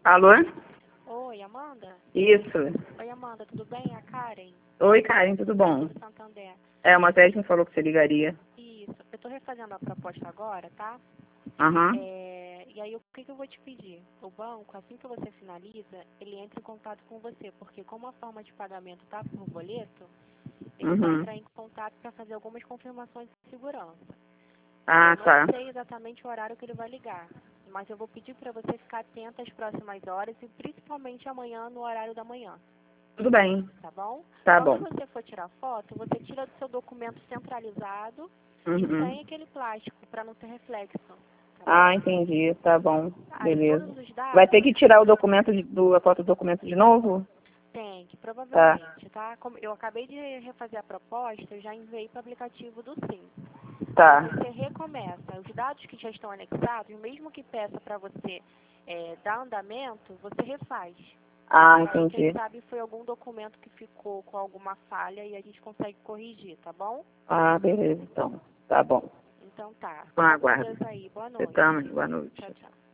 Alô? Oi, Amanda? Isso. Oi, Amanda, tudo bem? É a Karen, Oi, Karen, tudo bom? do Santander. É, uma Matheus me falou que você ligaria. Isso, eu estou refazendo a proposta agora, tá? Aham. E aí, o que eu vou te pedir? O banco, assim que você finaliza, ele entra em contato com você, porque como a forma de pagamento tá por boleto, ele vai Uhum. entrar em contato para fazer algumas confirmações de segurança. Ah, Eu não tá. sei exatamente o horário que ele vai ligar, mas eu vou pedir para você ficar atenta às próximas horas e principalmente amanhã no horário da manhã. Tudo bem. Tá bom? Tá Quando bom. você for tirar foto, você tira do seu documento centralizado e Uhum. sem aquele plástico, para não ter reflexo. Tá Ah, bom? entendi. Tá bom. Aí Beleza. todos os Vai ter dados que tirar o documento, a foto do documento de novo? tem, que Tá. provavelmente, tá? Como eu acabei de refazer a proposta, eu já enviei para o aplicativo do Sim. Aí Tá. você recomeça. Os dados que já estão anexados, mesmo que peça para você dar andamento, você refaz. Ah, E aí, quem entendi. sabe foi algum documento que ficou com alguma falha e a gente consegue corrigir, tá bom? Ah, beleza, então. Tá bom. Então tá. Com Fica com aguardo. Deus aí. Boa Você noite. também. Boa noite. Tchau, tchau.